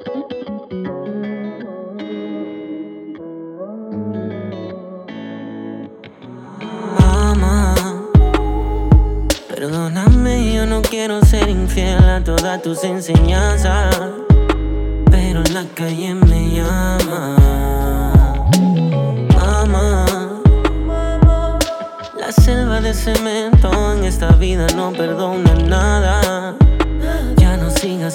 Mamá, perdóname, yo no quiero ser infiel a todas tus enseñanzas, pero la calle me llama. Mamá, la selva de cemento en esta vida no perdona nada. Ya no sigas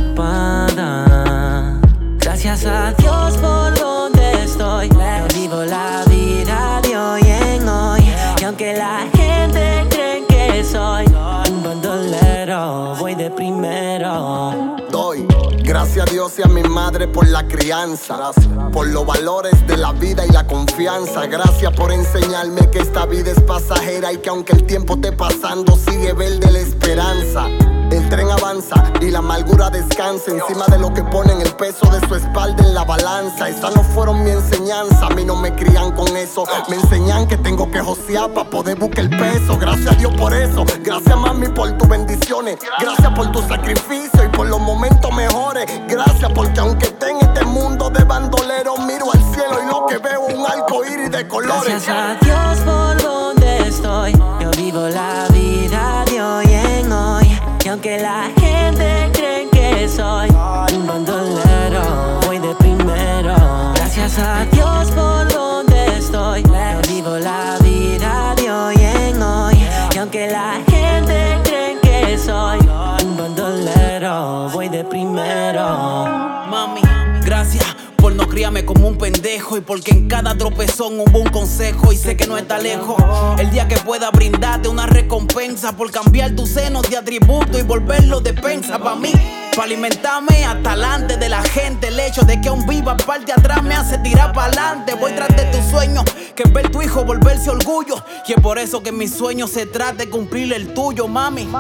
preocupada. Gracias a Dios por donde estoy. Yo vivo la vida de hoy en hoy. Y aunque la gente cree que soy un bandolero, voy de primero. Doy gracias a Dios y a mi madre por la crianza, por los valores de la vida y la confianza. Gracias por enseñarme que esta vida es pasajera y que aunque el tiempo esté pasando, sigue verde la esperanza. El tren avanza y la amargura descansa encima de lo que ponen el peso de su espalda en la balanza. Esas no fueron mi enseñanza, a mí no me crían con eso. Me enseñan que tengo que josear para poder buscar el peso. Gracias a Dios por eso, gracias mami por tus bendiciones. Gracias por tu sacrificio y por los momentos mejores. Gracias porque aunque esté en este mundo de bandoleros, miro al cielo y lo que veo es un arco iris de colores. Gracias a Dios por donde estoy. Yo vivo la vida de hoy en hoy. Y aunque la gente cree que soy un bandolero, voy de primero. Gracias a Dios por donde estoy. Yo vivo la vida de hoy en hoy. Y aunque la gente cree que soy un bandolero, voy de primero. Mami, gracias por no criarme como un pendejo y porque en cada tropezón hubo un consejo y sé que no está lejos. El día que pueda brindarte una recompensa por cambiar tus senos de atributo y volverlo de pensa pa' mí, pa' alimentarme hasta delante de la gente. El hecho de que aún viva parte atrás me hace tirar pa'lante. Voy tras de tus sueños, que es ver tu hijo volverse orgullo. Y es por eso que mi sueño se trata de cumplir el tuyo, mami.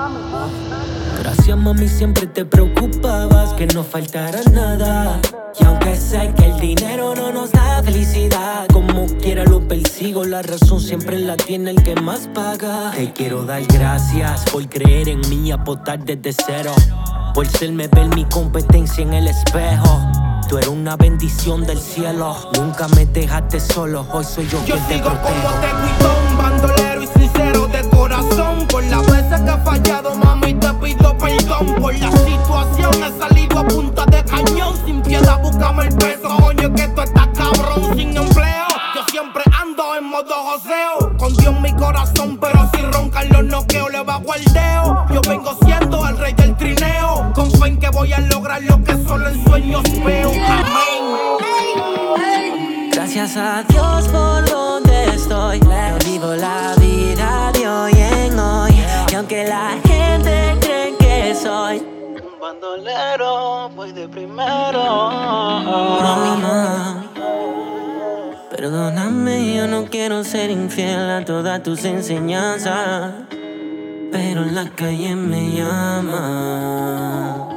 Gracias mami, siempre te preocupabas que no faltara nada. Y aunque sé que el dinero no nos da felicidad, como quiera lo persigo, la razón siempre la tiene el que más paga. Te quiero dar gracias por creer en mí y apostar desde cero, por serme ver mi competencia en el espejo. Tú eres una bendición del cielo, nunca me dejaste solo, hoy soy yo quien te sigo protejo. como tequitón, bandolero y sincero de corazón. Por las veces que he fallado, mami, te pido perdón. Por la situación he salido a punta de cañón. Sin piedad, búscame el peso, coño, que esto está cabrón. Sin empleo, yo siempre ando en modo joseo. Con Dios en mi corazón, pero si roncan los noqueos, le bajo el dedo. Yo vengo siendo el rey del trineo, con fe en que voy a lograr lo que solo en sueños veo. Amén. Gracias a Dios por donde estoy. Yo vivo la vida de hoy en hoy. Y aunque la gente cree que soy un bandolero, voy de primero. Mamá, perdóname, yo no quiero ser infiel a todas tus enseñanzas, pero la calle me llama.